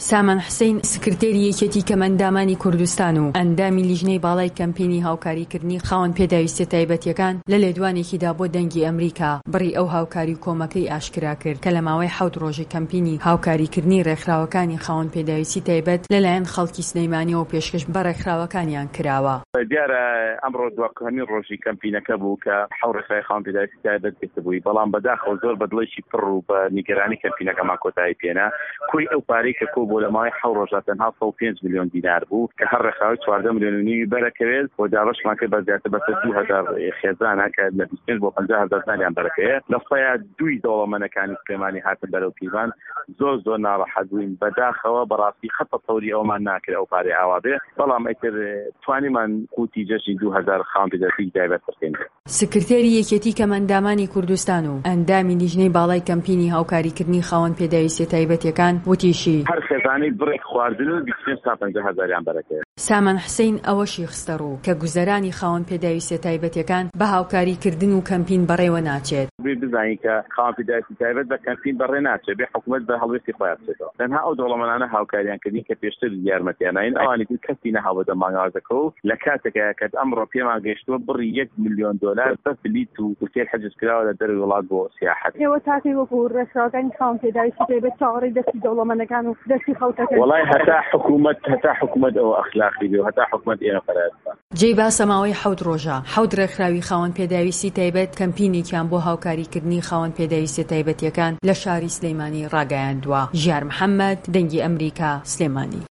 سامان حسین سکرتێری یەکێتی کەمەندامانی کوردستان و ئەندامی لیژنەی باڵای کەمپینی هاوکاریکردنی خاوەن پێداویستیە تایبەتیەکان لە لێدوانێکیدا بۆ دەنگی ئەمریکا بڕی ئەو هاوکاری کۆمەکەی ئاشکرا کرد کە لە ماوەی 7 ڕۆژی کەمپینی هاوکاریکردنی ڕێکخراوەکانی خاوەن پێداویستی تایبەت لەلایەن خەڵکی سلەیمانیەوە پێشکەش بە ڕێکخراوەکانیان کراوە. دیارە ئەمڕۆ دووەمین ڕۆژی کەمپینەکە بوو کە حەوڕێخای خاوەن پێداویستی تایبەت گرتبووی، بەڵام بەداخەوە زۆر بەدڵێکی پڕ و بە نیگەرانی کەمپینەکەمان کۆتایی پێنا کوی ئەو پارەی کە کۆ بۆ لە ماوەی 7 ڕۆژە تەنها 5 میلیۆن دینار بوو کە هەر ڕێکخراوی 14 میلیۆن و نیوی بەرەکەوێت بۆ دابەشمان کرد بە زیاتر بە 2000 خێزانە کە لە 25 بۆ 50,000 دیناریان بەرەکەوێت لە سەیە دوی دەوڵەمەندەکانی سلێمانی هاتن بەرەو پیوان. زۆر ناڕەحەت بووین، بەداخەوە بەڕاستی خەتە تەوری ئەومان ناکرد ئەو پارەی ئاوا بێ، بەڵام ئەیتر توانیمان قوتی جەژنی 2000 خاوەن پێداویستی تایبەت بکەین. سکرتێری یەکێتی کەمەندامانی کوردستان و ئەندامی لیژنەی باڵای کەمپینی هاوکاریکردنی خاوەن پێداویستی تایبەتیەکان وتیشی هەر خێزانەی بڕێک خواردن و 25 تا 50,000 بەرەکەوێت. سامان حسین ئەوەشی خستە ڕوو کە گوزەرانی خاوەن پێداویستی تایبەتیەکان بە هاوکاریکردن و کەمپین بەڕێوە ناچێت. بزانین کە خاوەن پێداویستی تایبەت بە کەمپین بەڕێ ناچێت، بێ حکوومەت بە هەڵوێستی خۆیان بچێتەوە. تەنها ئەو دەوڵەمەندانە هاوکاریان کردین کە پێشتر یارمەتیانین ئەوانی کەسی نەهاوە دە مانگازەکە و لە کاتێکە کە ئەمڕۆ پێمان گەیشتووە بڕی 1 میلیۆن دلار بەس بلیت و هۆتێل حەجز کراوە لە دەروی وڵات بۆ سیاحەت. ئێوە تاکەی وەکو ڕێکخراوەکانی خاوەن پێداویستی تایبەت چاوەڕێی دەستی دەوڵەمەندەکان و دەستی خەڵکەکان وەڵای هەتا حکوومەت ئەو ئەخلاقی بێ و هەتا حکوومەت ئێمە فەرەستا. جێی باسە ماوەی 7 ڕۆژە 7 ڕێکخراوی خاوەن پێداویستی تایبەت کەمپینێکیان بۆ هاوکاریکردنی خاوەن پێداویستی تایبەتیەکان لە شاری سلێمانی ڕاگەیاندووە. ژیار محەممەد، دەنگی ئەمریکا، سلێمانی.